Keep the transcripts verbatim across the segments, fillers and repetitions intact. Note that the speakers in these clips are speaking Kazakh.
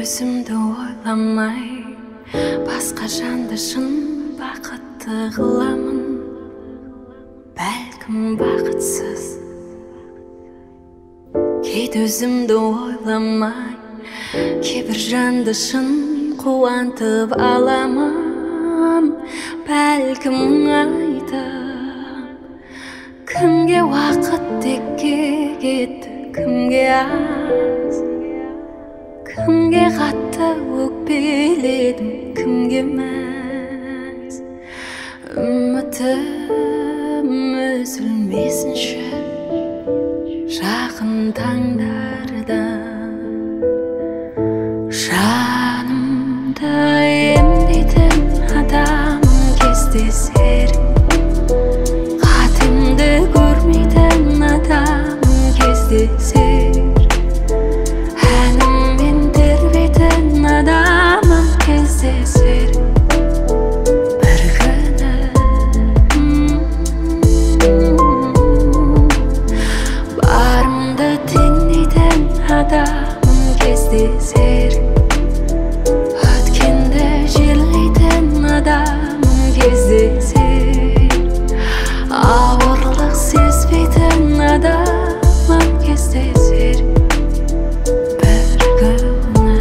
өзімді ойламай басқа жанды шын бақытты қыламын. Бәлкім бақытсыз кейде өзімді ойламай кейбір жанды шын қуантып аламын. Бәлкім айтып кімге уақыт текке кетті, кімге аз, кімге қатты өкпеледім, кімге мәз. Үмітім үзілмесінші жақын таңдарда, жанымды емдейтін адамым кездесер, қатемді көрмейтін адамым кездесер, әніммен тербейтін адамым кездесер бір күні. Барымды теңдейтін адамым кездесер, өткенді жерлейтін адамым кездесер, ауырлық сезбейтін адамым кездесер бір күні.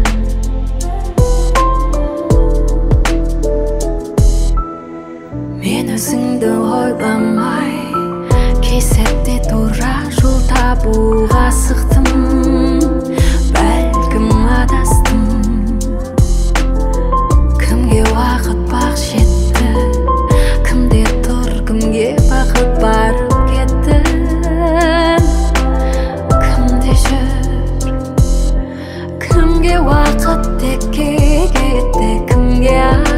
Мен өзіңді ойламай кей сәтте тура жол табуға асықтым. Бәлкім адастым, кімге уақыт бақ жетті, кімде тұр, кімге бақыт барып кетті, кімде жүр, кімге уақыт текке кетті, кімге аз.